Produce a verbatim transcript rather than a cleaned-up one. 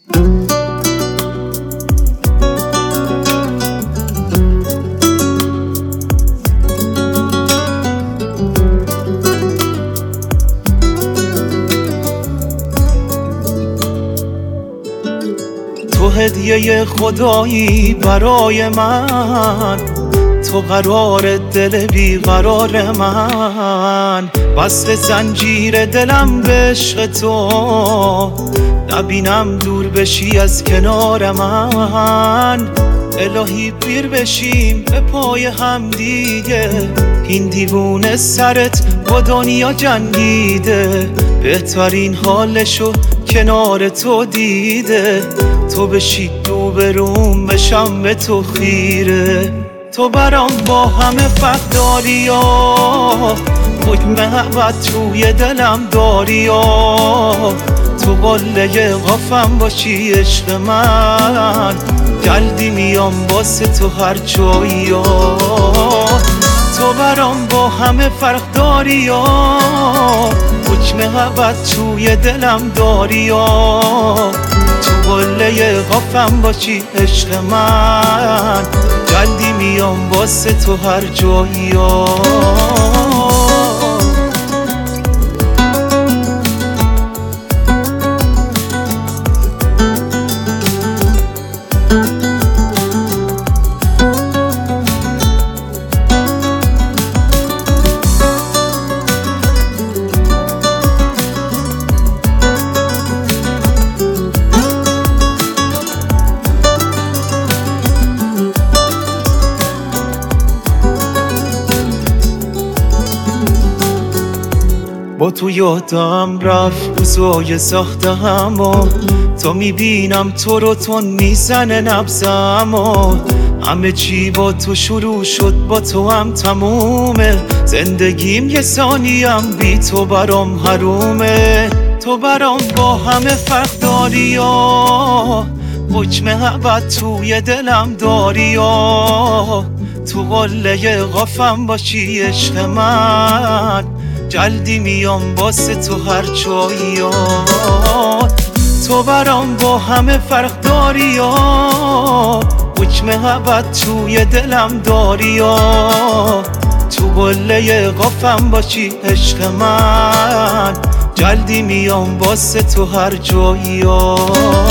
تو هدیه خدایی برای من، تو قرار دل بیقرار من، وصل زنجیر دلم به عشق تو، نبینم دور بشی از کنار من. الهی پیر بشیم به پای هم دیگه، این دیوونه سرت با دنیا جنگیده، بهترین حالشو کنار تو دیده. تو بشی دو بروم بشم به تو خیره، تو برام با همه فرق داری یا حکم محبت توی دلم داری یا تو قله قفم باشی عشق من، جلدی میام واسه تو هر جایی یا تو برام با همه فرق داری یا حکم محبت توی دلم داری یا تو قله قفم باشی عشق من، جلدی میام واسه تو هر جایی یا با تو یادم رفت روزای سختم و تو میبینم تو رو تون میزنه نبضم و همه چی با تو شروع شد با تو هم تمومه، زندگیم یه ثانیم بی تو برام حرومه. تو برام با همه فرق داری یا حکم محبت توی دلم داری یا تو قله قفم باشی عشق من، جلدی میام واسه تو هر جایی یا تو برام با همه فرق داری یا حکم محبت توی دلم داری یا تو قله قفم باشی عشق من، جلدی میام واسه تو هر جایی یا